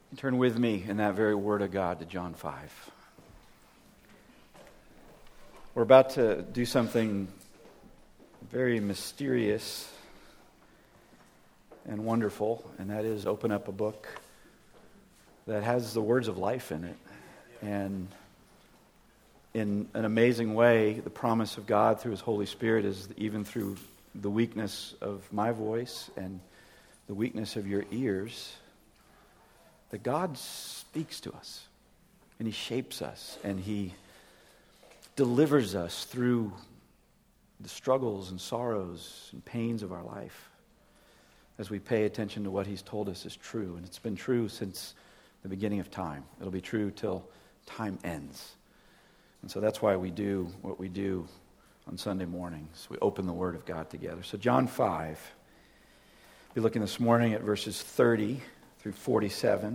Turn with me in that very word of God to John 5. We're about to do something very mysterious and wonderful, and that is open up a book that has the words of life in it. And in an amazing way, the promise of God through His Holy Spirit is even through the weakness of my voice and the weakness of your ears, that God speaks to us, and He shapes us, and He delivers us through the struggles and sorrows and pains of our life as we pay attention to what He's told us is true. And it's been true since the beginning of time. It'll be true till time ends. And so that's why we do what we do on Sunday mornings. We open the Word of God together. So John 5, we'll be looking this morning at verses 30 through 47.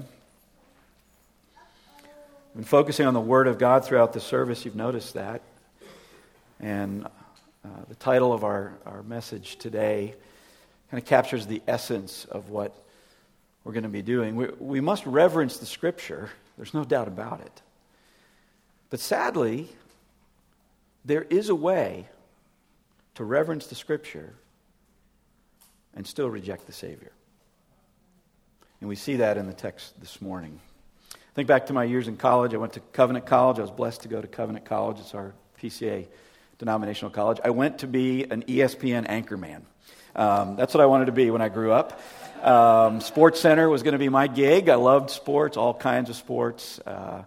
I've been focusing on the Word of God throughout the service. You've noticed that. And the title of our message today kind of captures the essence of what we're going to be doing. We must reverence the Scripture. There's no doubt about it. But sadly, there is a way to reverence the Scripture and still reject the Savior. And we see that in the text this morning. Think back to my years in college. I went to Covenant College. I was blessed to go to Covenant College. It's our PCA denominational college. I went to be an ESPN anchorman. That's what I wanted to be when I grew up. Sports Center was going to be my gig. I loved sports, all kinds of sports.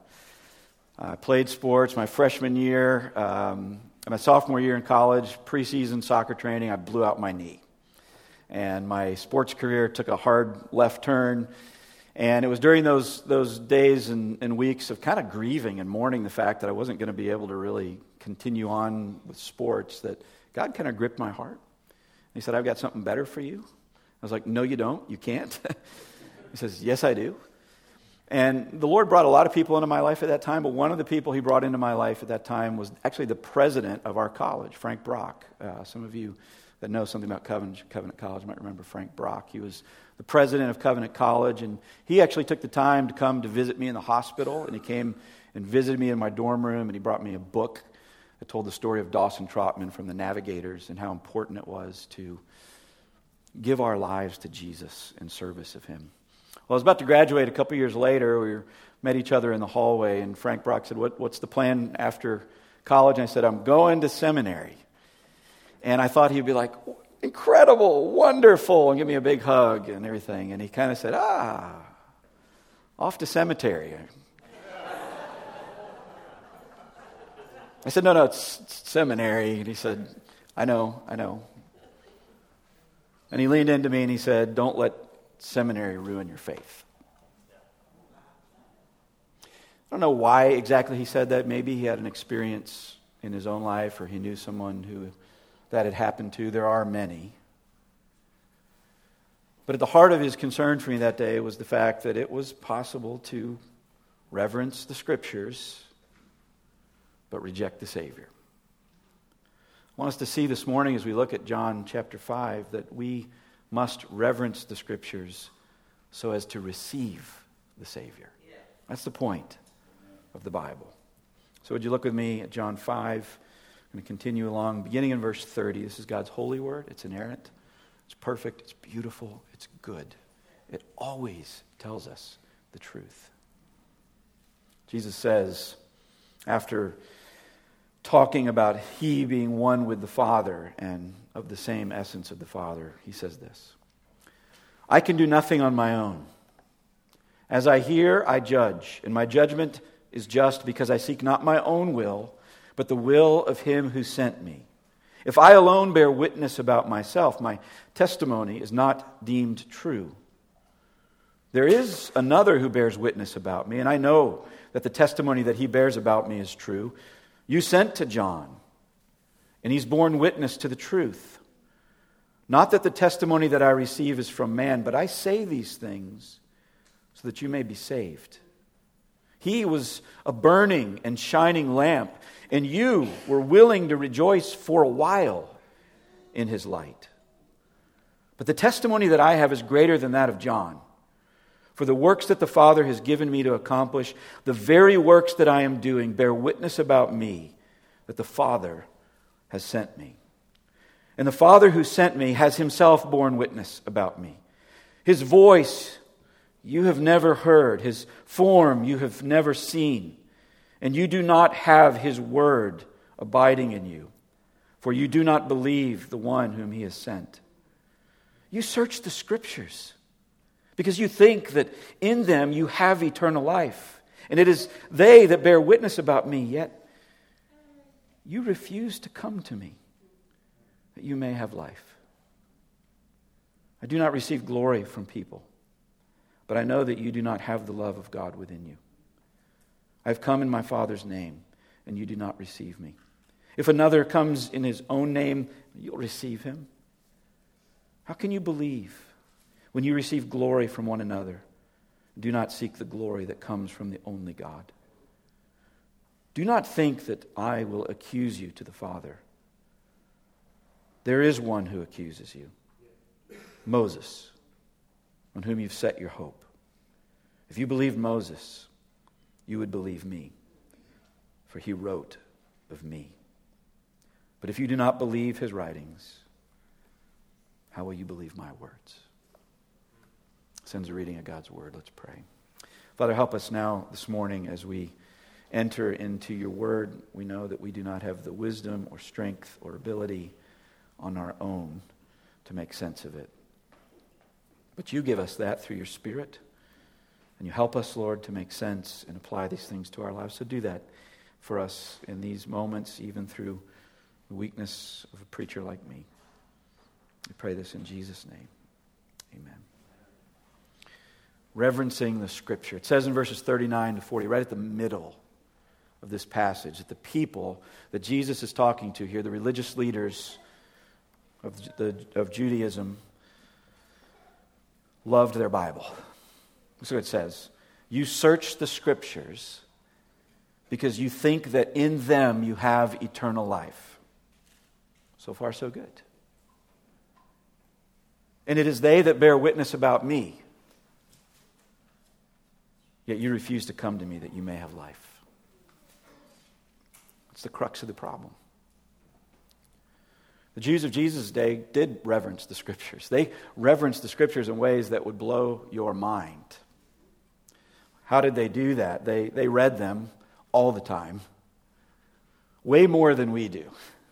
I played sports my freshman year. My sophomore year in college, preseason soccer training, I blew out my knee. And my sports career took a hard left turn. And it was during those days and weeks of kind of grieving and mourning the fact that I wasn't going to be able to really continue on with sports that God kind of gripped my heart. He said, "I've got something better for you." I was like, "No, you don't. You can't." He says, "Yes, I do." And the Lord brought a lot of people into my life at that time, but one of the people He brought into my life at that time was actually the president of our college, Frank Brock. Some of you that know something about Covenant College might remember Frank Brock. He was the president of Covenant College, and he actually took the time to come to visit me in the hospital, and he came and visited me in my dorm room, and he brought me a book that told the story of Dawson Trotman from the Navigators and how important it was to give our lives to Jesus in service of Him. Well, I was about to graduate a couple years later. We met each other in the hallway, and Frank Brock said, what's the plan after college? And I said, "I'm going to seminary." And I thought he'd be like, "Incredible, wonderful," and give me a big hug and everything. And he kind of said, "Off to cemetery." I said, No, it's seminary. And he said, I know. And he leaned into me and he said, "Don't let seminary ruin your faith." I don't know why exactly he said that. Maybe he had an experience in his own life, or he knew someone who that had happened to. There are many. But at the heart of his concern for me that day was the fact that it was possible to reverence the Scriptures but reject the Savior. I want us to see this morning as we look at John chapter 5 that we must reverence the Scriptures so as to receive the Savior. That's the point of the Bible. So would you look with me at John 5? I'm going to continue along, beginning in verse 30. This is God's holy word. It's inerrant. It's perfect. It's beautiful. It's good. It always tells us the truth. Jesus says, after talking about He being one with the Father and of the same essence of the Father, He says this: "I can do nothing on my own. As I hear, I judge, and my judgment is just because I seek not my own will, but the will of Him who sent me. If I alone bear witness about myself, my testimony is not deemed true. There is another who bears witness about me, and I know that the testimony that he bears about me is true. You sent to John, and he's borne witness to the truth. Not that the testimony that I receive is from man, but I say these things so that you may be saved. He was a burning and shining lamp, and you were willing to rejoice for a while in his light. But the testimony that I have is greater than that of John. For the works that the Father has given me to accomplish, the very works that I am doing, bear witness about me that the Father has sent me. And the Father who sent me has himself borne witness about me. His voice you have never heard, his form you have never seen, and you do not have his word abiding in you, for you do not believe the one whom he has sent. You search the Scriptures, because you think that in them you have eternal life. And it is they that bear witness about me, yet you refuse to come to me, that you may have life. I do not receive glory from people, but I know that you do not have the love of God within you. I have come in my Father's name, and you do not receive me. If another comes in his own name, you'll receive him. How can you believe when you receive glory from one another? Do not seek the glory that comes from the only God. Do not think that I will accuse you to the Father. There is one who accuses you, Moses, on whom you've set your hope. If you believed Moses, you would believe me, for he wrote of me. But if you do not believe his writings, how will you believe my words? This ends the reading of God's word. Let's pray. Father, help us now this morning as we enter into your word. We know that we do not have the wisdom or strength or ability on our own to make sense of it. But you give us that through your Spirit. And you help us, Lord, to make sense and apply these things to our lives. So do that for us in these moments, even through the weakness of a preacher like me. We pray this in Jesus' name. Amen. Reverencing the Scripture. It says in verses 39 to 40, right at the middle of this passage, that the people that Jesus is talking to here, the religious leaders of Judaism, loved their Bible. That's what it says. You search the Scriptures because you think that in them you have eternal life. So far, so good. And it is they that bear witness about me. Yet you refuse to come to me that you may have life. It's the crux of the problem. The Jews of Jesus' day did reverence the Scriptures. They reverenced the Scriptures in ways that would blow your mind. How did they do that? They read them all the time. Way more than we do.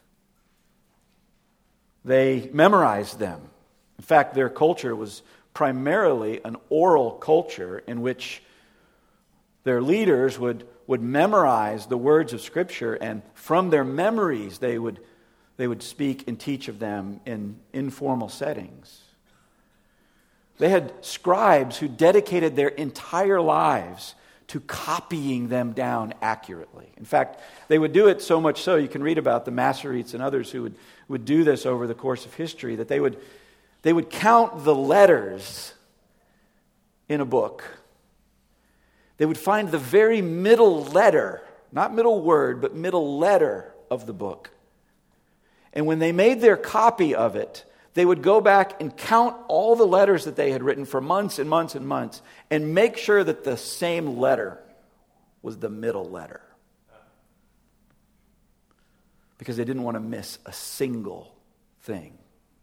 They memorized them. In fact, their culture was primarily an oral culture in which their leaders would memorize the words of Scripture, and from their memories they would speak and teach of them in informal settings. They had scribes who dedicated their entire lives to copying them down accurately. In fact, they would do it so much so, you can read about the Masoretes and others who would do this over the course of history, that they would count the letters in a book. They would find the very middle letter, not middle word, but middle letter of the book. And when they made their copy of it, they would go back and count all the letters that they had written for months and months and months and make sure that the same letter was the middle letter. Because they didn't want to miss a single thing.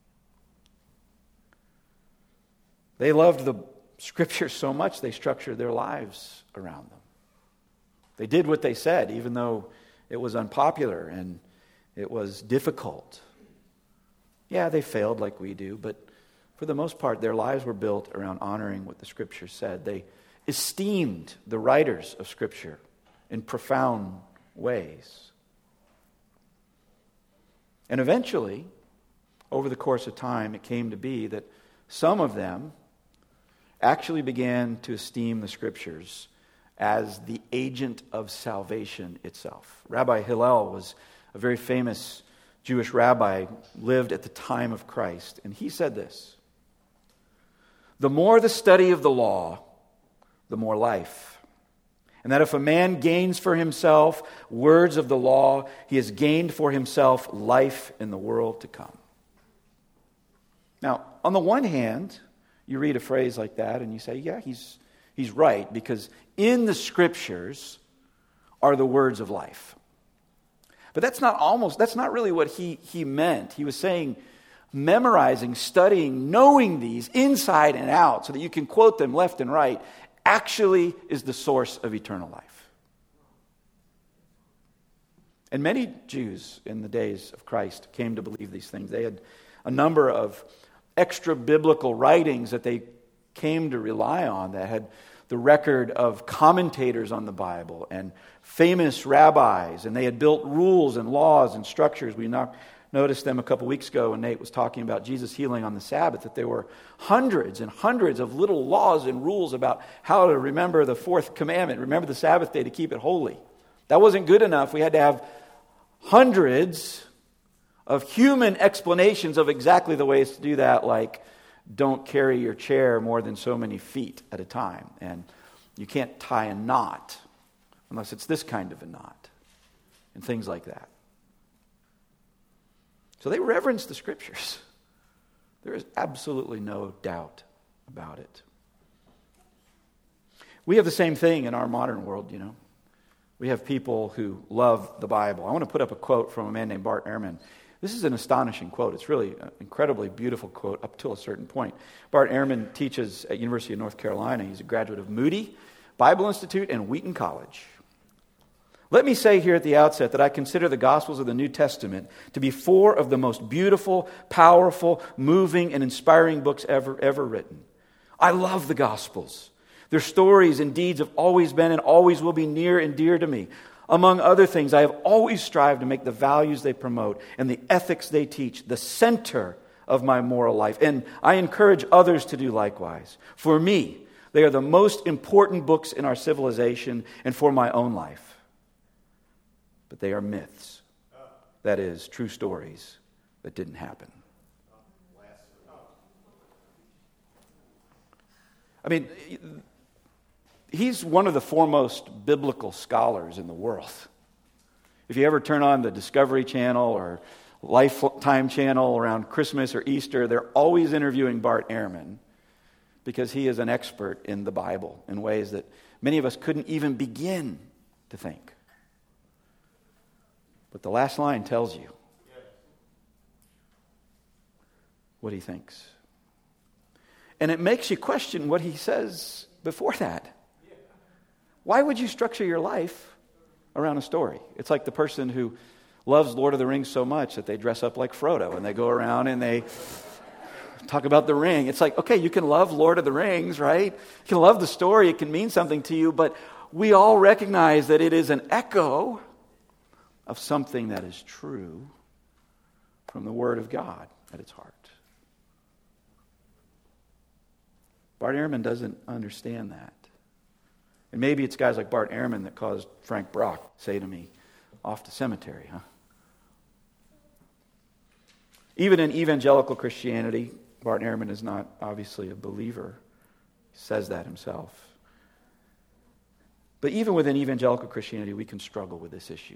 They loved the Scriptures so much they structured their lives around them. They did what they said, even though it was unpopular and it was difficult. Yeah, they failed like we do, but for the most part, their lives were built around honoring what the Scripture said. They esteemed the writers of Scripture in profound ways. And eventually, over the course of time, it came to be that some of them actually began to esteem the Scriptures as the agent of salvation itself. Rabbi Hillel was a very famous Jewish rabbi, lived at the time of Christ, and he said this: the more the study of the law, the more life. And that if a man gains for himself words of the law, he has gained for himself life in the world to come. Now, on the one hand, you read a phrase like that and you say, yeah, he's he's right, because in the Scriptures are the words of life. But that's not really what he meant. He was saying memorizing, studying, knowing these inside and out so that you can quote them left and right actually is the source of eternal life. And many Jews in the days of Christ came to believe these things. They had a number of extra biblical writings that they came to rely on that had the record of commentators on the Bible and famous rabbis, and they had built rules and laws and structures. We noticed them a couple weeks ago when Nate was talking about Jesus healing on the Sabbath, that there were hundreds and hundreds of little laws and rules about how to remember the fourth commandment, remember the Sabbath day to keep it holy. That wasn't good enough. We had to have hundreds of human explanations of exactly the ways to do that, like don't carry your chair more than so many feet at a time, and you can't tie a knot unless it's this kind of a knot, and things like that. So they reverence the Scriptures. There is absolutely no doubt about it. We have the same thing in our modern world, We have people who love the Bible. I want to put up a quote from a man named Bart Ehrman. This is an astonishing quote. It's really an incredibly beautiful quote up till a certain point. Bart Ehrman teaches at University of North Carolina. He's a graduate of Moody Bible Institute and Wheaton College. Let me say here at the outset that I consider the Gospels of the New Testament to be four of the most beautiful, powerful, moving, and inspiring books ever written. I love the Gospels. Their stories and deeds have always been and always will be near and dear to me. Among other things, I have always strived to make the values they promote and the ethics they teach the center of my moral life. And I encourage others to do likewise. For me, they are the most important books in our civilization and for my own life. But they are myths. That is, true stories that didn't happen. I mean, he's one of the foremost biblical scholars in the world. If you ever turn on the Discovery Channel or Lifetime Channel around Christmas or Easter, they're always interviewing Bart Ehrman because he is an expert in the Bible in ways that many of us couldn't even begin to think. But the last line tells you what he thinks. And it makes you question what he says before that. Why would you structure your life around a story? It's like the person who loves Lord of the Rings so much that they dress up like Frodo and they go around and they talk about the ring. It's like, okay, you can love Lord of the Rings, right? You can love the story. It can mean something to you, but we all recognize that it is an echo of something that is true from the Word of God at its heart. Bart Ehrman doesn't understand that. And maybe it's guys like Bart Ehrman that caused Frank Brock to say to me, off to cemetery, huh? Even in evangelical Christianity, Bart Ehrman is not obviously a believer. He says that himself. But even within evangelical Christianity, we can struggle with this issue.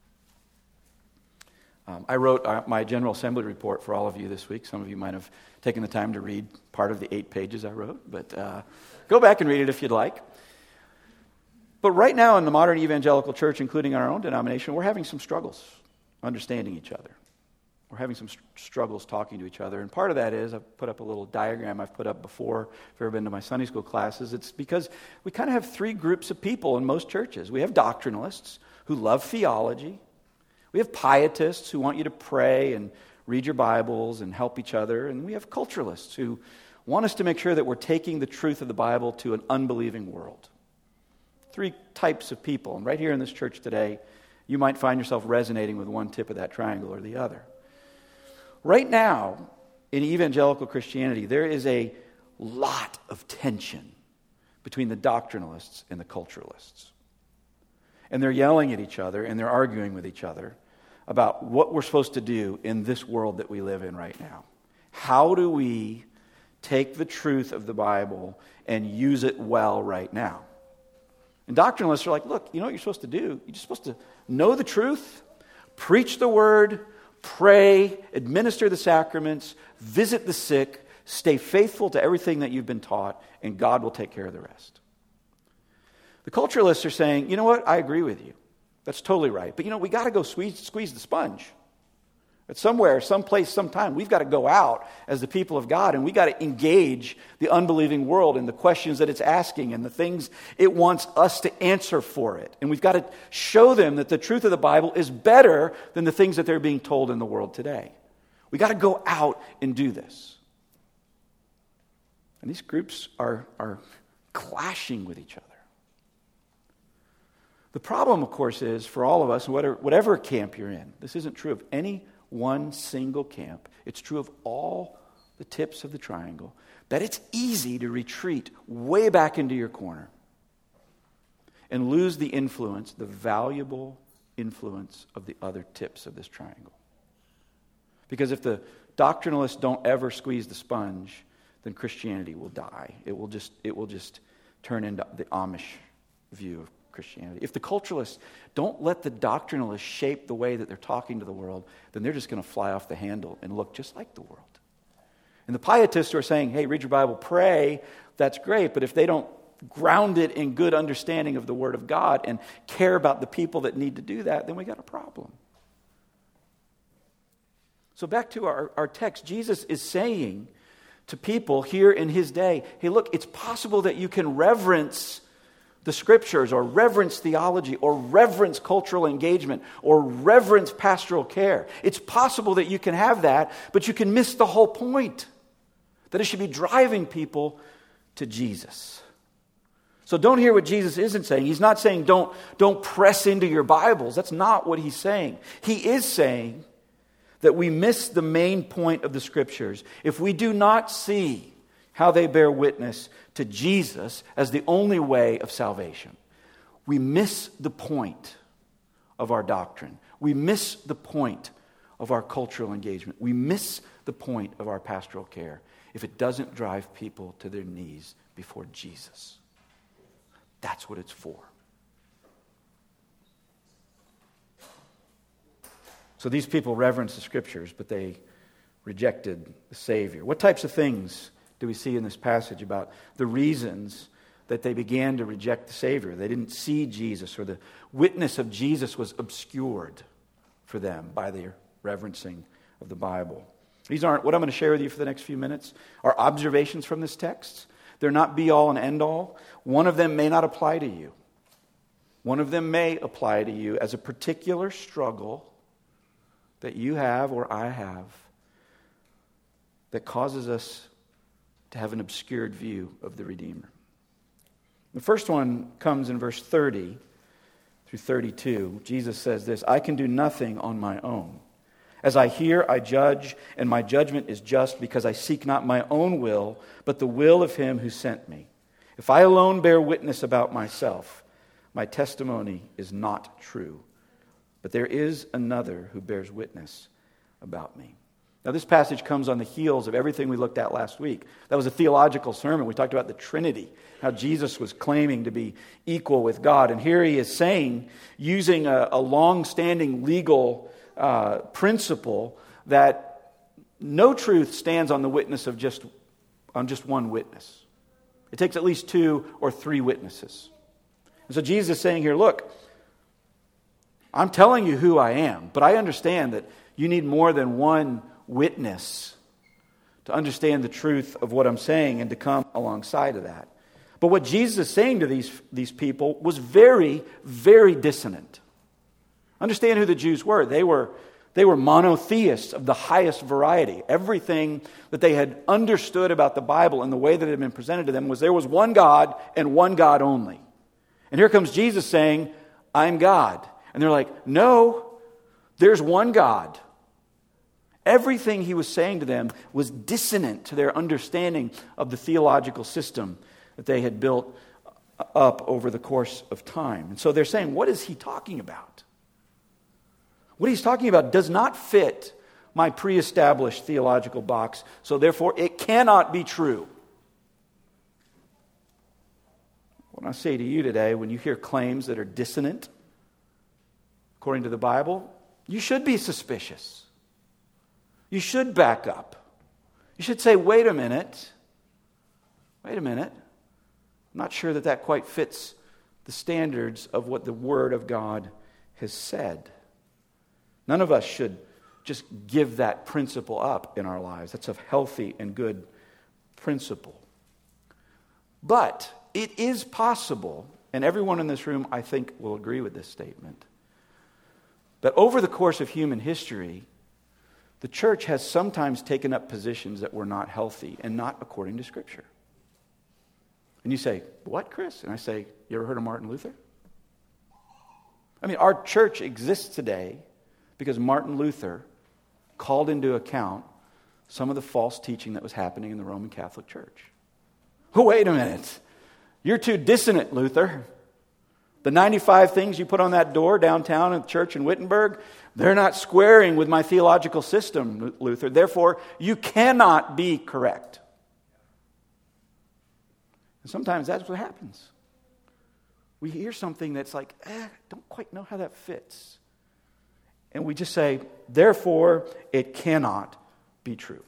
I wrote my General Assembly report for all of you this week. Some of you might have taken the time to read part of the 8 pages I wrote, but go back and read it if you'd like. But right now in the modern evangelical church, including our own denomination, we're having some struggles understanding each other. We're having some struggles talking to each other. And part of that is, I've put up a little diagram I've put up before, if you've ever been to my Sunday school classes. It's because we kind of have 3 groups of people in most churches. We have doctrinalists who love theology. We have pietists who want you to pray and read your Bibles and help each other. And we have culturalists who want us to make sure that we're taking the truth of the Bible to an unbelieving world. 3 types of people. And right here in this church today, you might find yourself resonating with one tip of that triangle or the other. Right now, in evangelical Christianity, there is a lot of tension between the doctrinalists and the culturalists. And they're yelling at each other and they're arguing with each other about what we're supposed to do in this world that we live in right now. How do we take the truth of the Bible and use it well right now? And doctrinalists are like, look, you know what you're supposed to do? You're just supposed to know the truth, preach the word, pray, administer the sacraments, visit the sick, stay faithful to everything that you've been taught, and God will take care of the rest. The culturalists are saying, you know what, I agree with you. That's totally right. But we got to go squeeze the sponge. At somewhere, someplace, sometime, we've got to go out as the people of God, and we've got to engage the unbelieving world in the questions that it's asking and the things it wants us to answer for it. And we've got to show them that the truth of the Bible is better than the things that they're being told in the world today. We've got to go out and do this. And these groups are clashing with each other. The problem, of course, is for all of us, whatever camp you're in, this isn't true of any one single camp. It's true of all the tips of the triangle, that it's easy to retreat way back into your corner and lose the influence, the valuable influence of the other tips of this triangle. Because if the doctrinalists don't ever squeeze the sponge, then Christianity will die. It will just turn into the Amish view of Christianity. If the culturalists don't let the doctrinalists shape the way that they're talking to the world, then they're just going to fly off the handle and look just like the world. And the pietists who are saying, hey, read your Bible, pray, that's great, but if they don't ground it in good understanding of the Word of God and care about the people that need to do that, then we got a problem. So back to our text, Jesus is saying to people here in his day, hey, look, it's possible that you can reverence the Scriptures, or reverence theology, or reverence cultural engagement, or reverence pastoral care. It's possible that you can have that, but you can miss the whole point. That it should be driving people to Jesus. So don't hear what Jesus isn't saying. He's not saying don't press into your Bibles. That's not what he's saying. He is saying that we miss the main point of the Scriptures if we do not see how they bear witness to Jesus as the only way of salvation. We miss the point of our doctrine. We miss the point of our cultural engagement. We miss the point of our pastoral care if it doesn't drive people to their knees before Jesus. That's what it's for. So these people reverence the Scriptures, but they rejected the Savior. What types of things do we see in this passage about the reasons that they began to reject the Savior? They didn't see Jesus, or the witness of Jesus was obscured for them by their reverencing of the Bible. These aren't, what I'm going to share with you for the next few minutes, are observations from this text. They're not be-all and end-all. One of them may not apply to you. One of them may apply to you as a particular struggle that you have or I have that causes us to have an obscured view of the Redeemer. The first one comes in verse 30 through 32. Jesus says this, I can do nothing on my own. As I hear, I judge, and my judgment is just because I seek not my own will, but the will of him who sent me. If I alone bear witness about myself, my testimony is not true. But there is another who bears witness about me. Now, this passage comes on the heels of everything we looked at last week. That was a theological sermon. We talked about the Trinity, how Jesus was claiming to be equal with God. And here he is saying, using a long-standing legal principle, that no truth stands on the witness of just one witness. It takes at least 2 or 3 witnesses. And so Jesus is saying here, look, I'm telling you who I am, but I understand that you need more than one witness to understand the truth of what I'm saying and to come alongside of that. But what Jesus is saying to these people was very, very dissonant. Understand who the Jews were. They were monotheists of the highest variety. Everything that they had understood about the Bible and the way that it had been presented to them was there was one God and one God only. And here comes Jesus saying, I'm God. And they're like, no, there's one God. Everything he was saying to them was dissonant to their understanding of the theological system that they had built up over the course of time. And so they're saying, what is he talking about? What he's talking about does not fit my pre-established theological box, so therefore it cannot be true. What I say to you today, when you hear claims that are dissonant according to the Bible, you should be suspicious. You should back up. You should say, wait a minute. I'm not sure that quite fits the standards of what the Word of God has said. None of us should just give that principle up in our lives. That's a healthy and good principle. But it is possible, and everyone in this room, I think, will agree with this statement, that over the course of human history, the church has sometimes taken up positions that were not healthy and not according to Scripture. And you say, what, Chris? And I say, you ever heard of Martin Luther? I mean, our church exists today because Martin Luther called into account some of the false teaching that was happening in the Roman Catholic Church. Oh, wait a minute. You're too dissonant, Luther. The 95 things you put on that door downtown at the church in Wittenberg, they're not squaring with my theological system, Luther. Therefore, you cannot be correct. And sometimes that's what happens. We hear something that's like, don't quite know how that fits. And we just say, therefore, it cannot be true.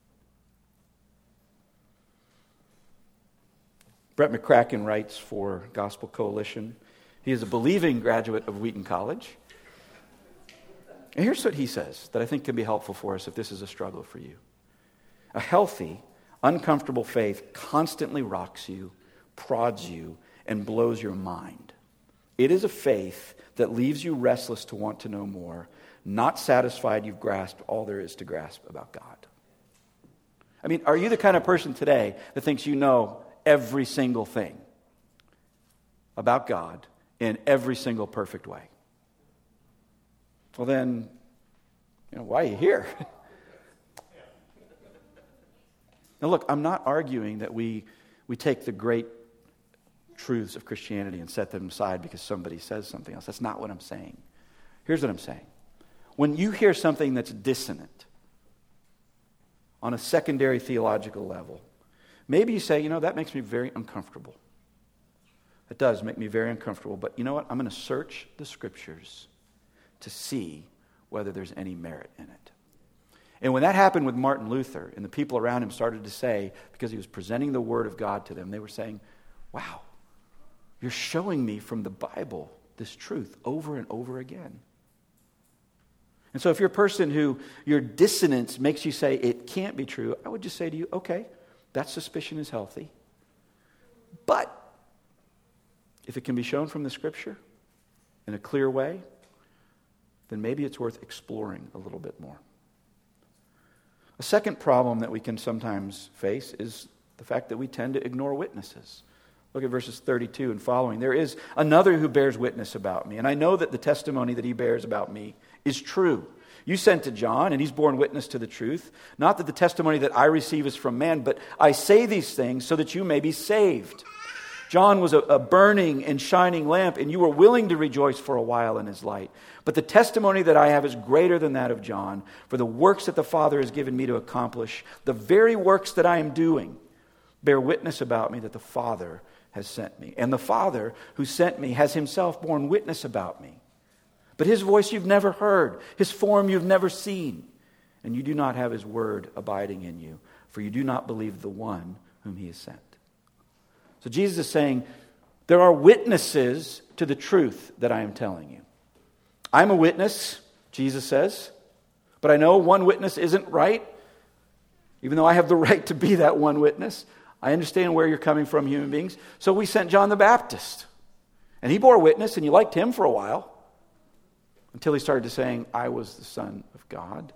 Brett McCracken writes for Gospel Coalition. He is a believing graduate of Wheaton College. And here's what he says that I think can be helpful for us if this is a struggle for you. A healthy, uncomfortable faith constantly rocks you, prods you, and blows your mind. It is a faith that leaves you restless to want to know more, not satisfied you've grasped all there is to grasp about God. I mean, are you the kind of person today that thinks you know every single thing about God in every single perfect way? Well then, why are you here? Now look, I'm not arguing that we take the great truths of Christianity and set them aside because somebody says something else. That's not what I'm saying. Here's what I'm saying. When you hear something that's dissonant on a secondary theological level, maybe you say, that makes me very uncomfortable. It does make me very uncomfortable, but you know what? I'm going to search the Scriptures to see whether there's any merit in it. And when that happened with Martin Luther, and the people around him started to say, because he was presenting the Word of God to them, they were saying, wow, you're showing me from the Bible this truth over and over again. And so if you're a person who your dissonance makes you say it can't be true, I would just say to you, okay, that suspicion is healthy. But if it can be shown from the Scripture in a clear way, then maybe it's worth exploring a little bit more. A second problem that we can sometimes face is the fact that we tend to ignore witnesses. Look at verses 32 and following. There is another who bears witness about me, and I know that the testimony that he bears about me is true. You sent to John, and he's borne witness to the truth. Not that the testimony that I receive is from man, but I say these things so that you may be saved. John was a burning and shining lamp, and you were willing to rejoice for a while in his light. But the testimony that I have is greater than that of John, for the works that the Father has given me to accomplish, the very works that I am doing, bear witness about me that the Father has sent me. And the Father who sent me has himself borne witness about me. But his voice you've never heard, his form you've never seen, and you do not have his word abiding in you, for you do not believe the one whom he has sent. So Jesus is saying, there are witnesses to the truth that I am telling you. I'm a witness, Jesus says, but I know one witness isn't right, even though I have the right to be that one witness. I understand where you're coming from, human beings. So we sent John the Baptist, and he bore witness, and you liked him for a while, until he started to saying, I was the Son of God.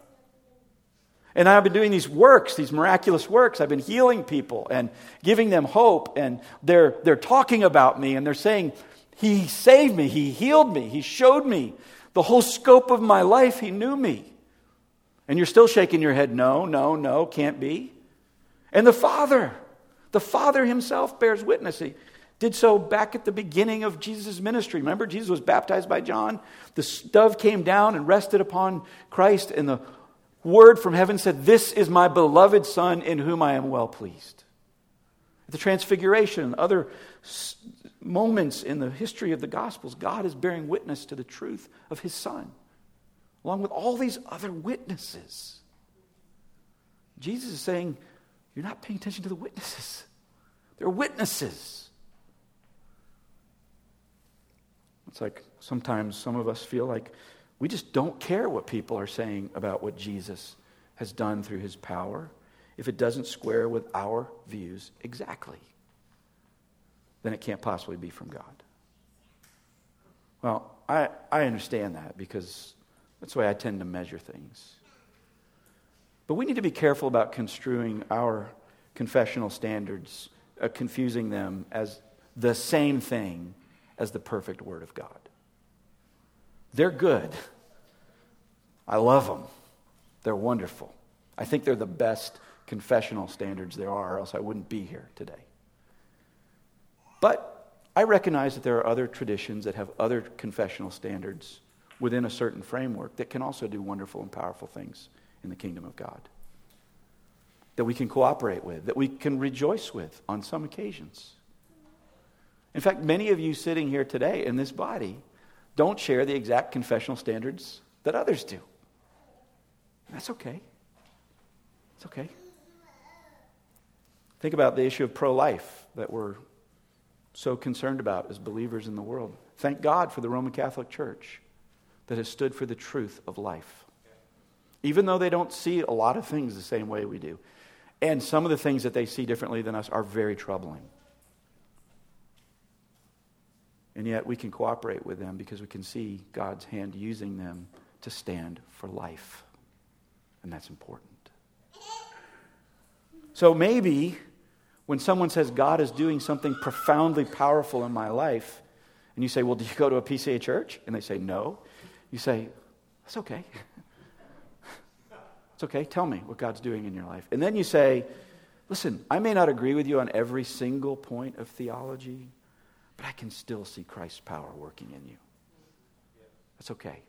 And I've been doing these works, these miraculous works. I've been healing people and giving them hope. And they're talking about me and they're saying, he saved me, he healed me, he showed me the whole scope of my life, he knew me. And you're still shaking your head, no, can't be. And the Father himself bears witness. He did so back at the beginning of Jesus' ministry. Remember, Jesus was baptized by John. The dove came down and rested upon Christ, and the word from heaven said, this is my beloved Son in whom I am well pleased. At the Transfiguration and other moments in the history of the Gospels, God is bearing witness to the truth of his Son, along with all these other witnesses. Jesus is saying, you're not paying attention to the witnesses. They're witnesses. It's like sometimes some of us feel like we just don't care what people are saying about what Jesus has done through his power. If it doesn't square with our views exactly, then it can't possibly be from God. Well, I understand that because that's the way I tend to measure things. But we need to be careful about construing our confessional standards, confusing them as the same thing as the perfect Word of God. They're good. I love them. They're wonderful. I think they're the best confessional standards there are, or else I wouldn't be here today. But I recognize that there are other traditions that have other confessional standards within a certain framework that can also do wonderful and powerful things in the kingdom of God, that we can cooperate with, that we can rejoice with on some occasions. In fact, many of you sitting here today in this body don't share the exact confessional standards that others do. That's okay. It's okay. Think about the issue of pro-life that we're so concerned about as believers in the world. Thank God for the Roman Catholic Church that has stood for the truth of life. Even though they don't see a lot of things the same way we do. And some of the things that they see differently than us are very troubling. And yet we can cooperate with them because we can see God's hand using them to stand for life. And that's important. So maybe when someone says God is doing something profoundly powerful in my life, and you say, well, do you go to a PCA church? And they say, no. You say, that's okay. It's okay. Tell me what God's doing in your life. And then you say, listen, I may not agree with you on every single point of theology, but I can still see Christ's power working in you. That's okay.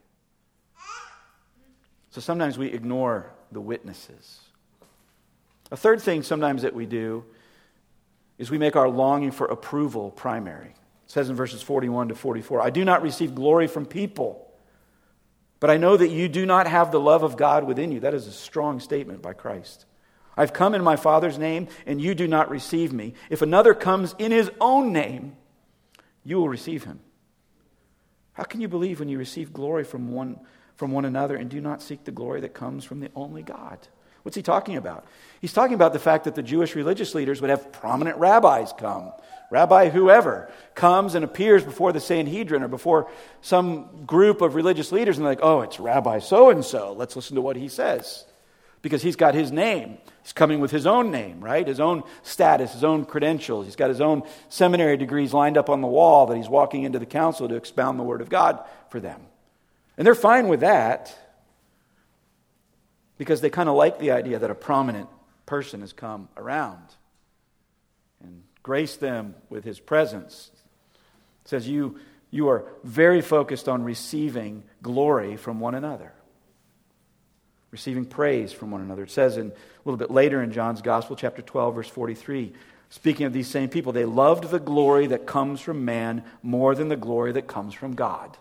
So sometimes we ignore the witnesses. A third thing sometimes that we do is we make our longing for approval primary. It says in verses 41 to 44, I do not receive glory from people, but I know that you do not have the love of God within you. That is a strong statement by Christ. I've come in my Father's name, and you do not receive me. If another comes in his own name, you will receive him. How can you believe when you receive glory from one another and do not seek the glory that comes from the only God? What's he talking about? He's talking about the fact that the Jewish religious leaders would have prominent rabbis come. Rabbi whoever comes and appears before the Sanhedrin or before some group of religious leaders and they're like, oh, it's Rabbi so-and-so. Let's listen to what he says. Because he's got his name. He's coming with his own name, right? His own status, his own credentials. He's got his own seminary degrees lined up on the wall that he's walking into the council to expound the word of God for them. And they're fine with that because they kind of like the idea that a prominent person has come around and graced them with his presence. It says you are very focused on receiving glory from one another. Receiving praise from one another. It says a little bit later in John's Gospel, chapter 12, verse 43, speaking of these same people, they loved the glory that comes from man more than the glory that comes from God.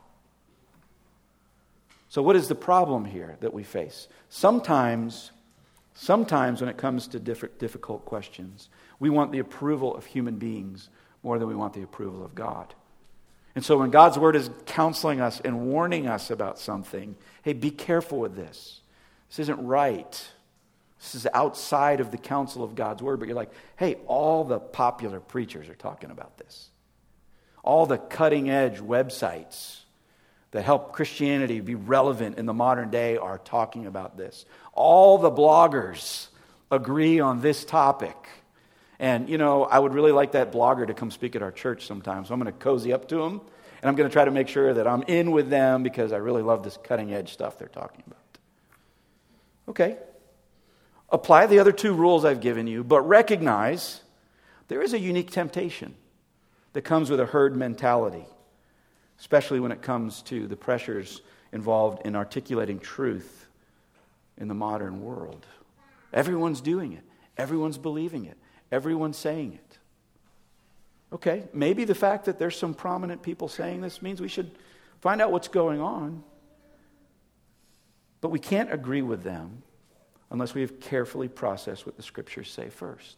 So what is the problem here that we face? Sometimes when it comes to difficult questions, we want the approval of human beings more than we want the approval of God. And so when God's word is counseling us and warning us about something, hey, be careful with this. This isn't right. This is outside of the counsel of God's word. But you're like, hey, all the popular preachers are talking about this. All the cutting edge websites that help Christianity be relevant in the modern day are talking about this. All the bloggers agree on this topic. And, I would really like that blogger to come speak at our church sometime. So I'm going to cozy up to him. And I'm going to try to make sure that I'm in with them because I really love this cutting edge stuff they're talking about. Okay. Apply the other two rules I've given you, but recognize there is a unique temptation that comes with a herd mentality, especially when it comes to the pressures involved in articulating truth in the modern world. Everyone's doing it. Everyone's believing it. Everyone's saying it. Okay, maybe the fact that there's some prominent people saying this means we should find out what's going on. But we can't agree with them unless we have carefully processed what the Scriptures say first.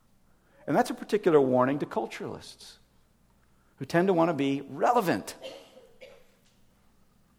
And that's a particular warning to culturalists who tend to want to be relevant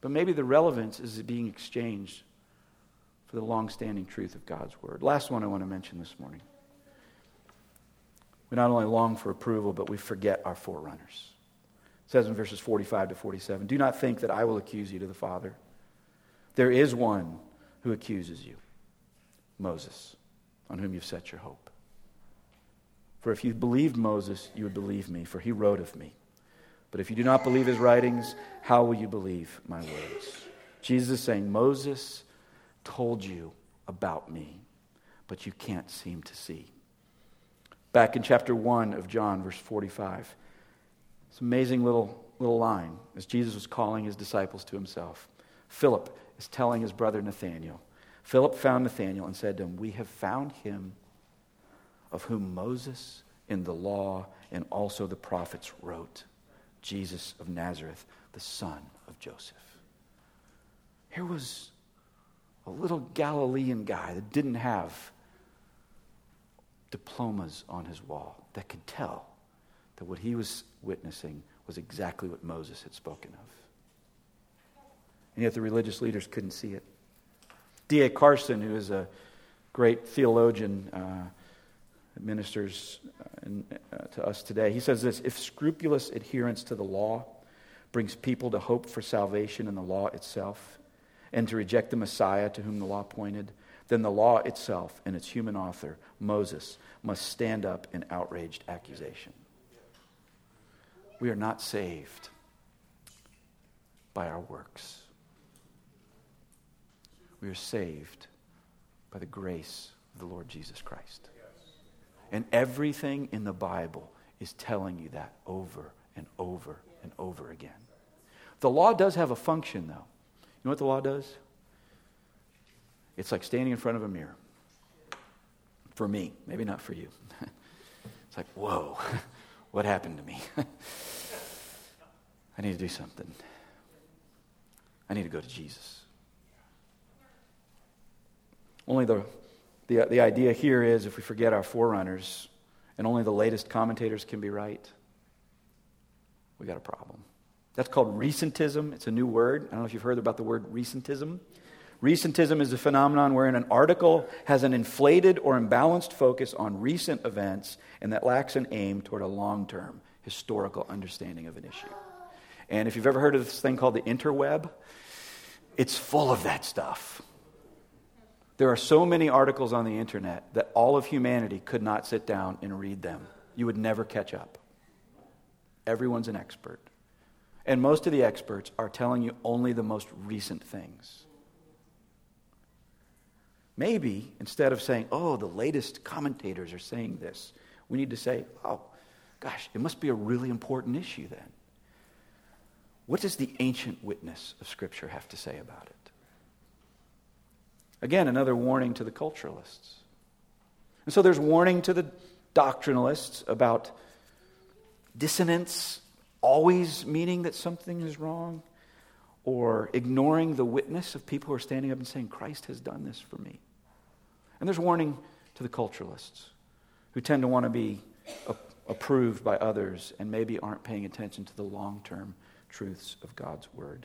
But maybe the relevance is being exchanged for the long-standing truth of God's word. Last one I want to mention this morning. We not only long for approval, but we forget our forerunners. It says in verses 45 to 47, "Do not think that I will accuse you to the Father. There is one who accuses you, Moses, on whom you've set your hope. For if you believed Moses, you would believe me, for he wrote of me. But if you do not believe his writings, how will you believe my words?" Jesus is saying, Moses told you about me, but you can't seem to see. Back in chapter 1 of John, verse 45, this amazing little line as Jesus was calling his disciples to himself. Philip is telling his brother Nathanael. Philip found Nathanael and said to him, "We have found him of whom Moses in the law and also the prophets wrote, Jesus of Nazareth, the son of Joseph." Here was a little Galilean guy that didn't have diplomas on his wall that could tell that what he was witnessing was exactly what Moses had spoken of. And yet the religious leaders couldn't see it. D.A. Carson, who is a great theologian, ministers to us today, he says this: "If scrupulous adherence to the law brings people to hope for salvation in the law itself, and to reject the Messiah to whom the law pointed, then the law itself and its human author, Moses, must stand up in outraged accusation." We are not saved by our works. We are saved by the grace of the Lord Jesus Christ. And everything in the Bible is telling you that over and over and over again. The law does have a function, though. You know what the law does? It's like standing in front of a mirror. For me, maybe not for you. It's like, whoa, what happened to me? I need to do something. I need to go to Jesus. Only the idea here is if we forget our forerunners and only the latest commentators can be right, we got a problem. That's called recentism. It's a new word. I don't know if you've heard about the word recentism. Recentism is a phenomenon wherein an article has an inflated or imbalanced focus on recent events and that lacks an aim toward a long-term historical understanding of an issue. And if you've ever heard of this thing called the interweb, it's full of that stuff. There are so many articles on the internet that all of humanity could not sit down and read them. You would never catch up. Everyone's an expert. And most of the experts are telling you only the most recent things. Maybe instead of saying, oh, the latest commentators are saying this, we need to say, oh, gosh, it must be a really important issue then. What does the ancient witness of Scripture have to say about it? Again, another warning to the culturalists. And so there's warning to the doctrinalists about dissonance always meaning that something is wrong, or ignoring the witness of people who are standing up and saying, Christ has done this for me. And there's warning to the culturalists who tend to want to be approved by others and maybe aren't paying attention to the long-term truths of God's Word.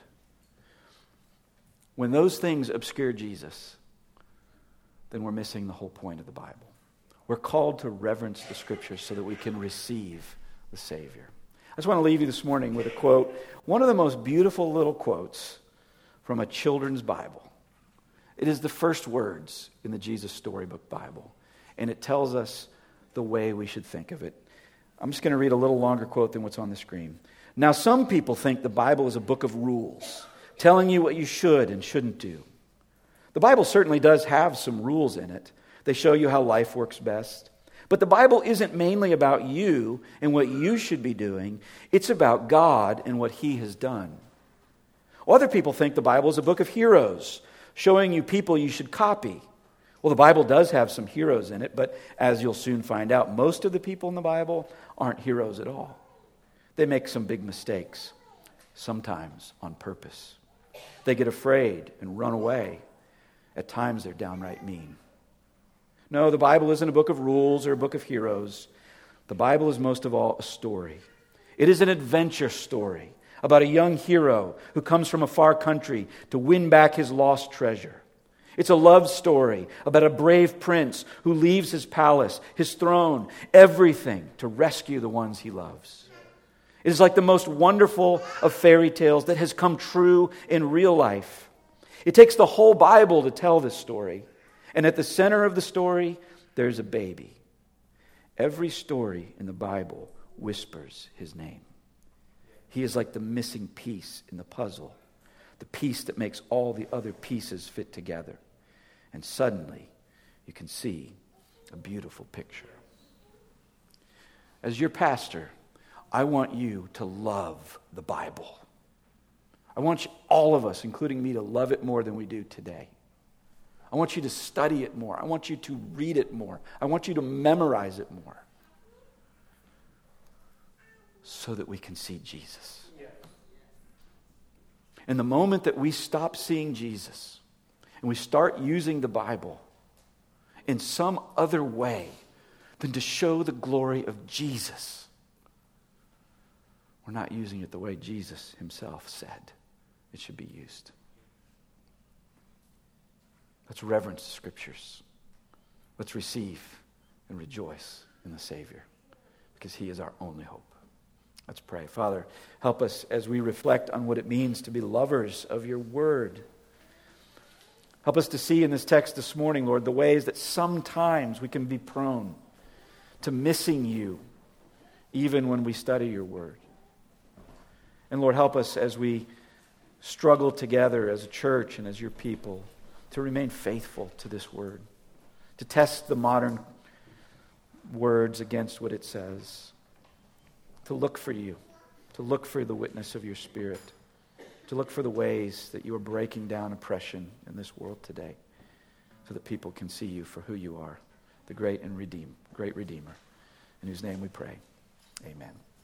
When those things obscure Jesus, then we're missing the whole point of the Bible. We're called to reverence the Scriptures so that we can receive the Savior. I just want to leave you this morning with a quote, one of the most beautiful little quotes from a children's Bible. It is the first words in the Jesus Storybook Bible, and it tells us the way we should think of it. I'm just going to read a little longer quote than what's on the screen. Now, some people think the Bible is a book of rules, telling you what you should and shouldn't do. The Bible certainly does have some rules in it. They show you how life works best. But the Bible isn't mainly about you and what you should be doing. It's about God and what He has done. Other people think the Bible is a book of heroes, showing you people you should copy. Well, the Bible does have some heroes in it, but as you'll soon find out, most of the people in the Bible aren't heroes at all. They make some big mistakes, sometimes on purpose. They get afraid and run away. At times, they're downright mean. No, the Bible isn't a book of rules or a book of heroes. The Bible is most of all a story. It is an adventure story about a young hero who comes from a far country to win back his lost treasure. It's a love story about a brave prince who leaves his palace, his throne, everything to rescue the ones he loves. It is like the most wonderful of fairy tales that has come true in real life. It takes the whole Bible to tell this story. And at the center of the story, there's a baby. Every story in the Bible whispers his name. He is like the missing piece in the puzzle, the piece that makes all the other pieces fit together. And suddenly, you can see a beautiful picture. As your pastor, I want you to love the Bible. I want all of us, including me, to love it more than we do today. I want you to study it more. I want you to read it more. I want you to memorize it more, so that we can see Jesus. And the moment that we stop seeing Jesus and we start using the Bible in some other way than to show the glory of Jesus, we're not using it the way Jesus himself said it should be used. Let's reverence the Scriptures. Let's receive and rejoice in the Savior, because he is our only hope. Let's pray. Father, help us as we reflect on what it means to be lovers of your word. Help us to see in this text this morning, Lord, the ways that sometimes we can be prone to missing you, even when we study your word. And Lord, help us as we struggle together as a church and as your people to remain faithful to this word, to test the modern words against what it says, to look for you, to look for the witness of your Spirit, to look for the ways that you are breaking down oppression in this world today, so that people can see you for who you are, the great Redeemer, in whose name we pray. Amen.